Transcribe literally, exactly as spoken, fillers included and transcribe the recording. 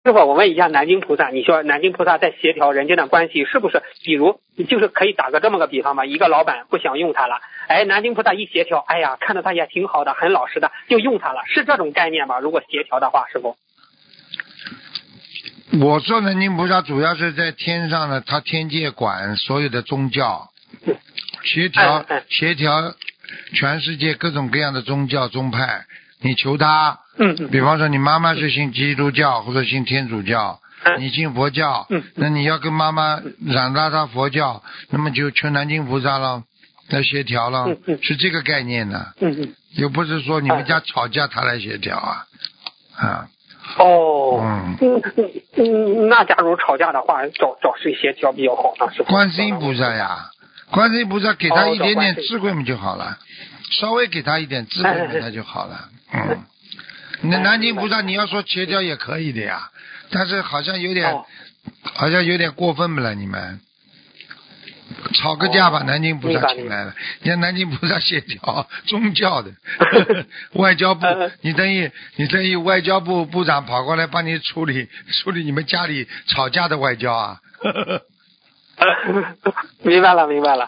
师傅，我问一下南京菩萨，你说南京菩萨在协调人间的关系，是不是比如就是可以打个这么个比方吧？一个老板不想用他了，哎，南京菩萨一协调，哎呀，看着他也挺好的，很老实的，就用他了，是这种概念吗？如果协调的话，师傅？ 我说南京菩萨主要是在天上的，他天界管所有的宗教，协调协调全世界各种各样的宗教宗派。你求他， 嗯嗯， 比方说你妈妈是信基督教或者信天主教，你信佛教， 嗯， 那你要跟妈妈染大他佛教，那么就求南京菩萨了，来协调了， 嗯嗯， 是这个概念呢。 嗯嗯， 又不是说你们家吵架他来协调啊，啊。 哦， 嗯嗯嗯嗯，那假如吵架的话，找找谁协调比较好呢？是观世音菩萨呀，观世音菩萨给他一点点哦智慧嘛就好了，稍微给他一点智慧嘛那就好了。嗯，那南京菩萨你要说协调也可以的呀，但是好像有点， 哦、 好像有点过分不了，你们吵个架把哦、 南京菩萨请来了，你看南京菩萨协调宗教的外交部，你等于你等于外交部部长跑过来帮你处理处理你们家里吵架的外交啊。 明白了，明白了。